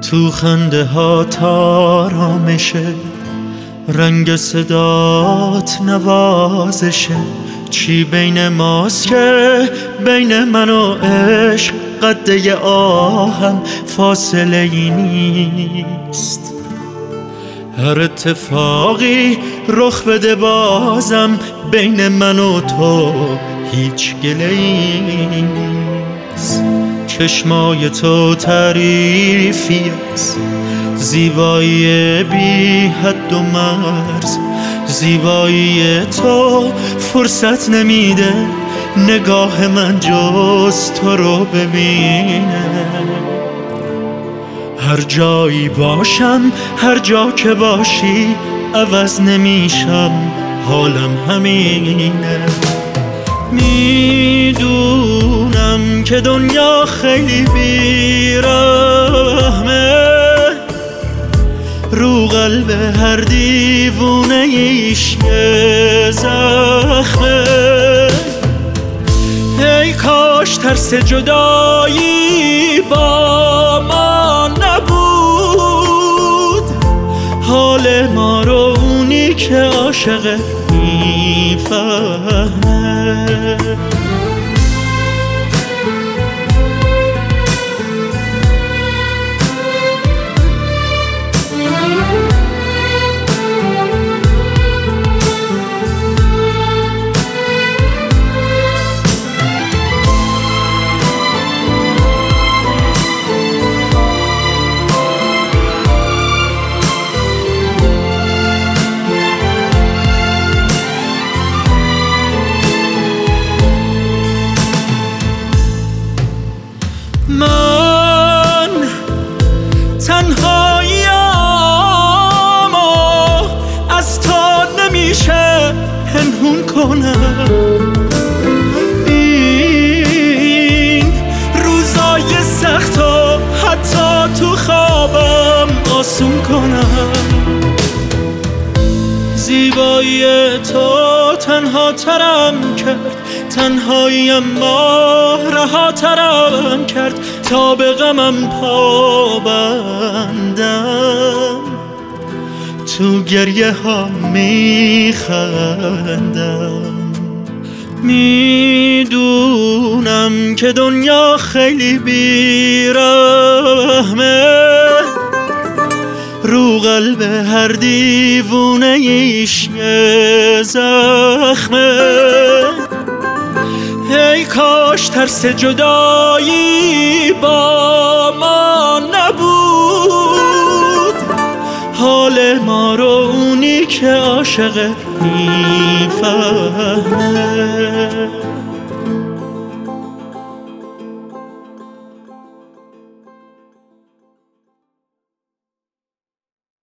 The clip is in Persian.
تو خنده ها آرامشه، رنگ صدات نوازشه. چی بین ماست که بین من و عشق قده آهم فاصله ای نیست. هر اتفاقی رخ بده بازم بین من و تو هیچ گله‌ای نیست. چشمای تو تعریفی است، زیبایی بی حد و مرز. زیبایی تو فرصت نمیده نگاه من جز تو رو ببینه. هر جایی باشم هر جا که باشی عوض نمیشم، حالم همینه. میدونم که دنیا خیلی بیرحمه، رو قلب هر دیوونه ایش یه زخمه. ای کاش ترس جدایی با ما نبود، حال ما رو اونی که عاشقه میفهمه. من تنهاییم و از تو نمیشه پنهون کنم. این روزای سخت و حتی تو خوابم آسون کنم. زیبایی تو تنها ترم کرد، تنهاییم ما رها ترم کرد تا به غمم پا بندم. تو گریه ها میخندم. میدونم که دنیا خیلی بیرحمه، رو قلب هر دیوونه ایش یه زخمه. ای کاش ترس جدایی با ما نبود، حال ما رو اونی که عاشقه میفهمه.